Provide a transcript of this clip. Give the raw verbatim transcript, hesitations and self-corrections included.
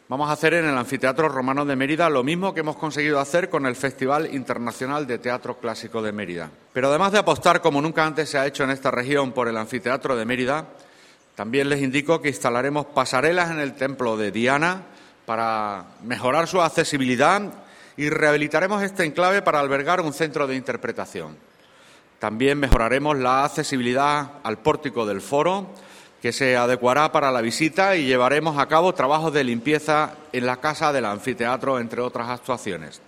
Vamos a hacer en el Anfiteatro Romano de Mérida lo mismo que hemos conseguido hacer con el Festival Internacional de Teatro Clásico de Mérida. Pero además de apostar, como nunca antes se ha hecho en esta región, por el Anfiteatro de Mérida, también les indico que instalaremos pasarelas en el Templo de Diana para mejorar su accesibilidad y rehabilitaremos este enclave para albergar un centro de interpretación. También mejoraremos la accesibilidad al pórtico del foro, que se adecuará para la visita, y llevaremos a cabo trabajos de limpieza en la casa del anfiteatro, entre otras actuaciones.